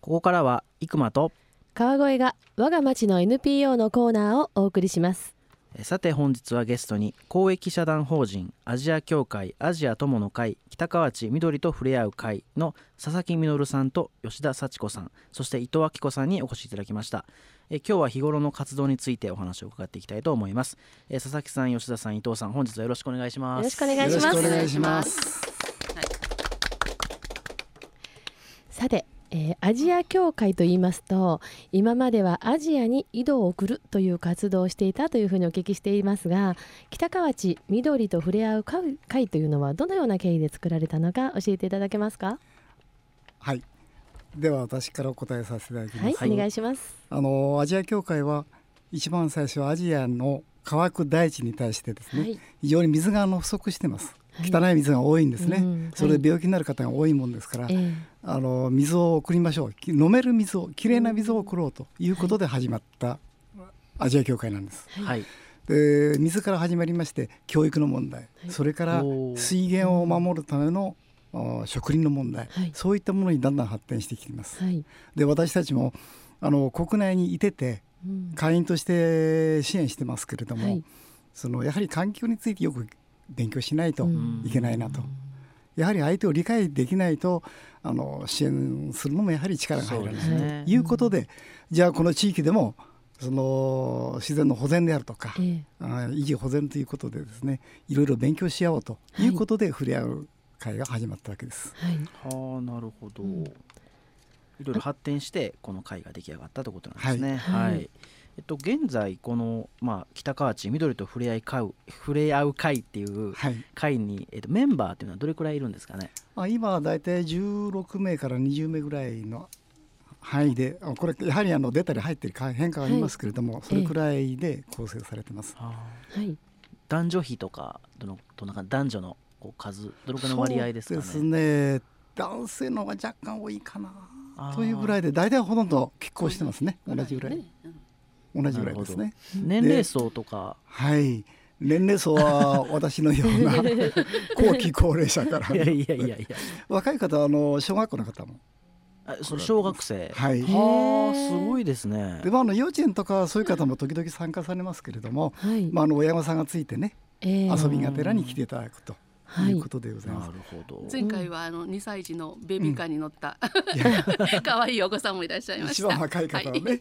ここからは生馬と川越が我が町の NPO のコーナーをお送りします。 さて本日はゲストに公益社団法人アジア協会アジア友の会北河内緑と触れ合う会の佐々木実さんと吉田幸子さん、そして伊藤明子さんにお越しいただきました。今日は日頃の活動についてお話を伺っていきたいと思います。佐々木さん、吉田さん、伊藤さん、本日はよろしくお願いします。 よろしくお願いします。 よろしくお願いします。 さて、アジア協会といいますと、今まではアジアに井戸を送るという活動をしていたというふうにお聞きしていますが、北河内緑と触れ合う会というのはどのような経緯で作られたのか教えていただけますか？ はい、では私からお答えさせていただきます。 はい、お願いします。 アジア協会は一番最初はアジアの乾く大地に対してですね、 はい、 非常に水が不足しています。汚い水が多いんですね、それで病気になる方が多いもんですから、水を送りましょう、飲める水を、きれいな水を送ろうということで始まったアジア協会なんです、 はい、 で水から始まりまして教育の問題、それから水源を守るための植林の問題、そういったものにだんだん発展してきています、で私たちも国内にいてて会員として支援してますけれども、やはり環境についてよく勉強しないといけないなと、やはり相手を理解できないと支援するのもやはり力が入らないということで、じゃあこの地域でも自然の保全であるとか、維持保全ということでですね、いろいろ勉強し合おうということで触れ合う会が始まったわけです。 はあ、なるほど、いろいろ発展してこの会が出来上がったということなんですね。現在この、北河内緑と触れ合う会っていう会に、メンバーっていうのはどれくらいいるんですかね？ 今はだいたい16名から20名ぐらいの範囲で、これやはり出たり入ったり変化がありますけれども、それくらいで構成されてます。 男女比とか男女の数どのくらいの割合ですかね？ そうですね、男性の方が若干多いかなというぐらいで、大体ほとんど拮抗してますね。同じぐらいですね。 年齢層とか、 年齢層は私のような後期高齢者から若い方は小学校の方も、 小学生、すごいですね。 で幼稚園とかそういう方も時々参加されますけれども、親御さんがついてね、遊びがてらに来ていただくということでございます。 なるほど。 前回は2歳児のベビーカーに乗った、可愛いお子さんもいらっしゃいました。 一番若い方はね、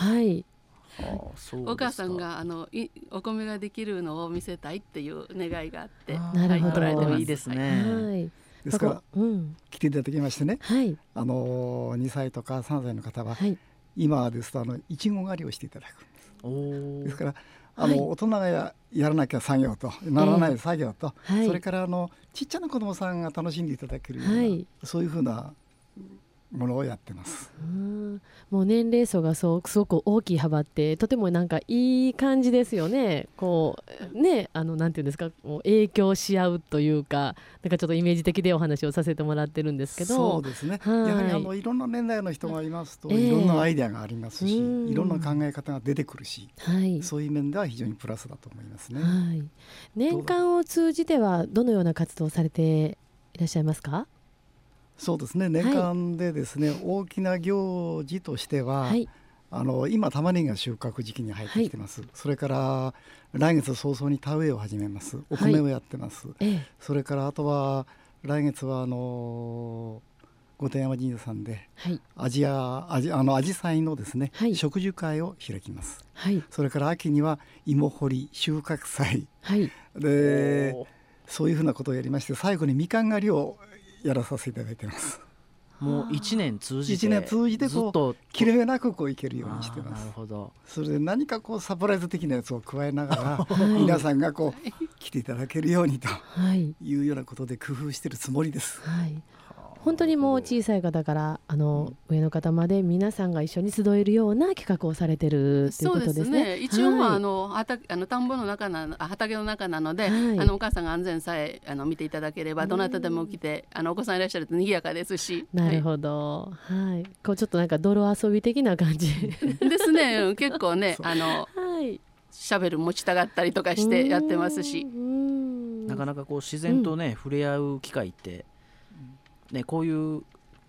お母さんがお米ができるのを見せたいっていう願いがあって、 なるほど、 いいですね。 ですから来ていただきましてね、2歳とか3歳の方は、今ですといちご狩りをしていただくんです。ですから大人がやらなきゃ作業とならない作業と、それからちっちゃな子どもさんが楽しんでいただけるような、そういうふうなものをやってます。 もう年齢層がすごく大きい幅ってとてもいい感じですよね。なんていうんですか、影響し合うというか、ちょっとイメージ的でお話をさせてもらってるんですけど、 そうですね、やはりいろんな年代の人がいますと、いろんなアイデアがありますし、いろんな考え方が出てくるし、そういう面では非常にプラスだと思いますね。 年間を通じてはどのような活動をされていらっしゃいますか？ そうですね、年間でですね、大きな行事としては、今玉ねぎが収穫時期に入ってきてます、それから来月早々に田植えを始めます。お米をやってます、それからあとは来月は御殿山神社さんで、アジサイのですね、植樹会を開きます、それから秋には芋掘り収穫祭、でそういうふうなことをやりまして、最後にみかん狩りをやらさせていただいてます。 もう1年通じてずっと切れ目なくいけるようにしてます。 なるほど。 それで何かサプライズ的なやつを加えながら、皆さんが来ていただけるようにというようなことで工夫しているつもりです。 本当にもう小さい方から上の方まで皆さんが一緒に集えるような企画をされてるということですね。 そうですね、一応田んぼの中畑の中なので、お母さんが安全さえ見ていただければ、どなたでも来てお子さんいらっしゃると賑やかですし。 なるほど、ちょっと泥遊び的な感じですね。結構ねシャベル持ちたがったりとかしてやってますし、 なかなか自然とね、触れ合う機会ってこういう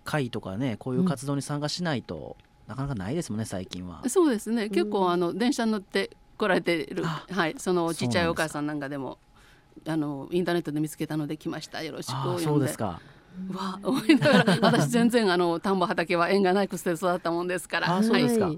会とかねこういう活動に参加しないと、なかなかないですもんね最近は。 そうですね、結構電車に乗って来られてる、はい、そのちっちゃいお母さんなんかでもインターネットで見つけたので来ました、よろしく読んで。 そうですか。 わ思いながら私全然田んぼ畑は縁がないくせで育ったもんですから。 そうですか、 はい、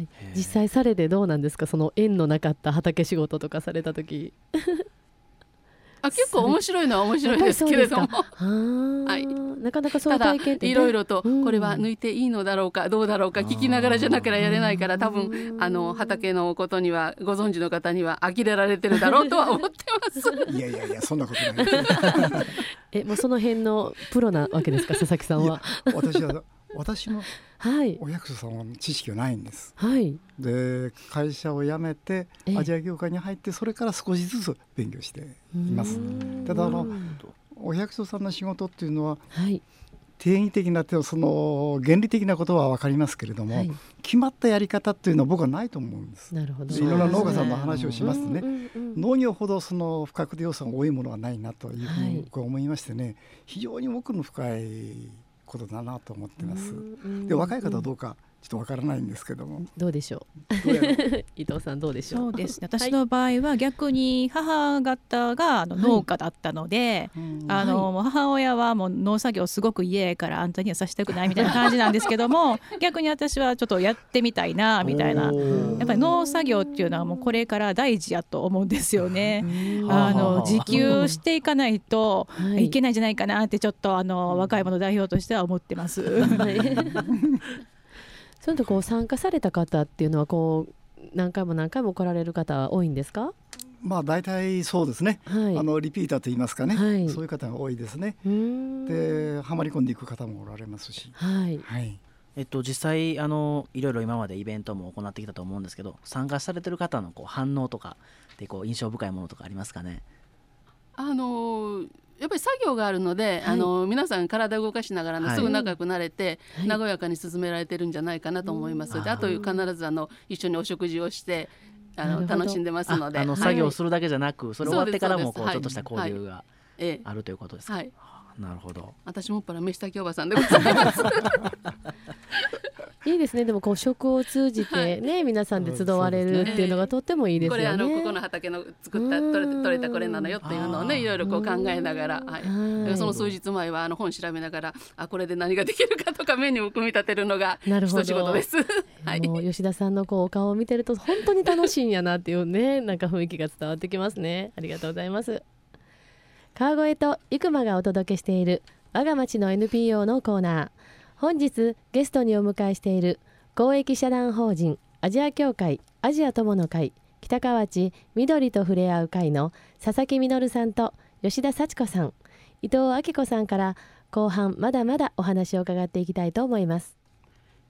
実際されてどうなんですか、その縁のなかった畑仕事とかされた時結構面白いのは面白いですけれどもはい、なかなかそういう体験って、 いろいろとこれは抜いていいのだろうかどうだろうか聞きながらじゃなきゃやれないから、多分畑のことにはご存知の方には呆れられてるだろうとは思ってますいやいやいやそんなことないもうその辺のプロなわけですか佐々木さんは。 私のお役所さんは知識がないんです、はい、で会社を辞めてアジア業界に入ってそれから少しずつ勉強しています。ただお役所さんの仕事っていうのは、はい、定義的なその原理的なことは分かりますけれども、はい、決まったやり方っていうのは僕はないと思うんです。 なるほど。 いろんな農家さんの話をしますとね、農業ほどその不確定要素が多いものはないなというふうに僕は思いましてね、非常に奥の深いことだなと思ってます。で若い方はどうかちょっとわからないんですけども、 どうでしょう伊藤さんどうでしょう。 そうですね、私の場合は逆に母方が農家だったので、母親はもう農作業すごく家からあんたにはさせたくないみたいな感じなんですけども逆に私はちょっとやってみたいなみたいな、やっぱり農作業っていうのはもうこれから大事やと思うんですよね。自給していかないといけないんじゃないかなってちょっと若い者代表としては思ってますそれとこう参加された方っていうのはこう何回も来られる方は多いんですか。 大体そうですね、はい、リピーターといいますかね、はい、そういう方が多いですね。ではまり込んでいく方もおられますし、 はいはい、 実際いろいろ今までイベントも行ってきたと思うんですけど、参加されてる方の反応とかで印象深いものとかありますかね。 やっぱり作業があるので、はい、皆さん体を動かしながら、すぐ仲良くなれて、和やかに進められてるんじゃないかなと思います。であと必ず一緒にお食事をして楽しんでますので、 作業するだけじゃなく、それ終わってからもちょっとした交流があるということですか。はい、なるほど。 私もっぱら飯炊きおばさんでございますいいですね。でも食を通じてね、皆さんで集われるっていうのがとってもいいですよね。 これここの畑の作った取れたこれなのよっていうのをね、いろいろ考えながら、その数日前は本調べながらこれで何ができるかとかメニューを組み立てるのが一仕事ですもう吉田さんのお顔を見てると本当に楽しいんやなっていうね雰囲気が伝わってきますね。ありがとうございます。川越と生駒がお届けしている我が町の NPO のコーナー。本日ゲストにお迎えしている公益社団法人アジア協会アジア友の会北河内緑と触れ合う会の佐々木実さんと吉田幸子さん、伊藤明子さんから後半まだまだお話を伺っていきたいと思います。